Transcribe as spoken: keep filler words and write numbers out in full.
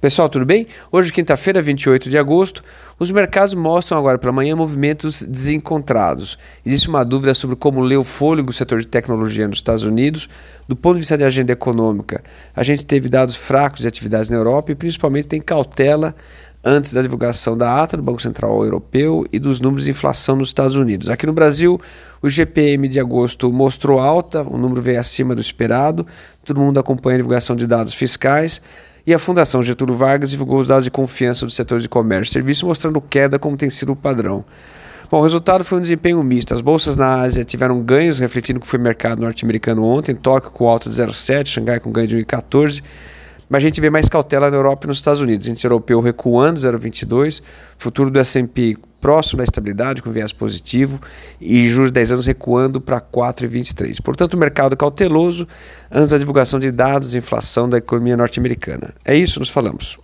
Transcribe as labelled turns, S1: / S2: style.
S1: Pessoal, tudo bem? Hoje, quinta-feira, vinte e oito de agosto, os mercados mostram agora pela manhã movimentos desencontrados. Existe uma dúvida sobre como ler o fôlego do setor de tecnologia nos Estados Unidos. Do ponto de vista de agenda econômica, a gente teve dados fracos de atividades na Europa e principalmente tem cautela antes da divulgação da ata do Banco Central Europeu e dos números de inflação nos Estados Unidos. Aqui no Brasil, o G P M de agosto mostrou alta, o número veio acima do esperado, todo mundo acompanha a divulgação de dados fiscais. E a Fundação Getúlio Vargas divulgou os dados de confiança do setor de comércio e serviços, mostrando queda como tem sido o padrão. Bom, o resultado foi um desempenho misto. As bolsas na Ásia tiveram ganhos, refletindo o que foi o mercado norte-americano ontem. Tóquio com alta de zero vírgula sete, Xangai com ganho de um vírgula quatorze. Mas a gente vê mais cautela na Europa e nos Estados Unidos. O índice europeu recuando zero vírgula vinte e dois, futuro do S and P próximo da estabilidade, com viés positivo, e juros de dez anos recuando para quatro vírgula vinte e três. Portanto, o mercado cauteloso antes da divulgação de dados de inflação da economia norte-americana. É isso, nos falamos.